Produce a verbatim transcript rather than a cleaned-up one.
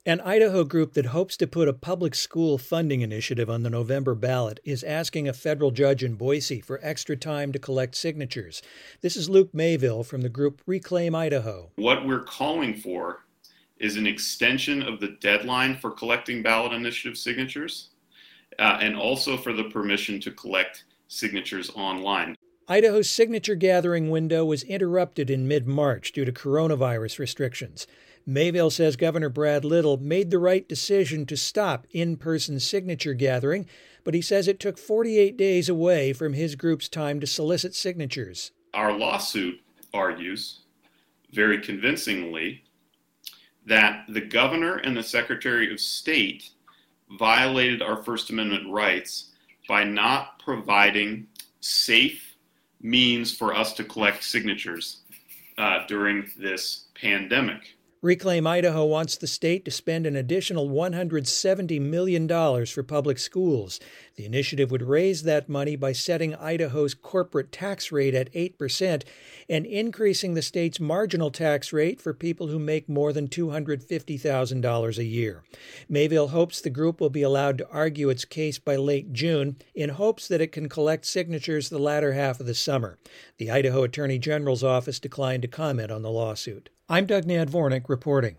An Idaho group that hopes to put a public school funding initiative on the November ballot is asking a federal judge in Boise for extra time to collect signatures. This is Luke Mayville from the group Reclaim Idaho. What we're calling for is an extension of the deadline for collecting ballot initiative signatures, uh, and also for the permission to collect signatures online. Idaho's signature gathering window was interrupted in mid-March due to coronavirus restrictions. Mayville says Governor Brad Little made the right decision to stop in-person signature gathering, but he says it took forty-eight days away from his group's time to solicit signatures. Our lawsuit argues, very convincingly, that the governor and the Secretary of State violated our First Amendment rights by not providing safe means for us to collect signatures uh, during this pandemic. Reclaim Idaho wants the state to spend an additional one hundred seventy million dollars for public schools. The initiative would raise that money by setting Idaho's corporate tax rate at eight percent and increasing the state's marginal tax rate for people who make more than two hundred fifty thousand dollars a year. Mayville hopes the group will be allowed to argue its case by late June in hopes that it can collect signatures the latter half of the summer. The Idaho Attorney General's office declined to comment on the lawsuit. I'm Doug Nadvornik reporting.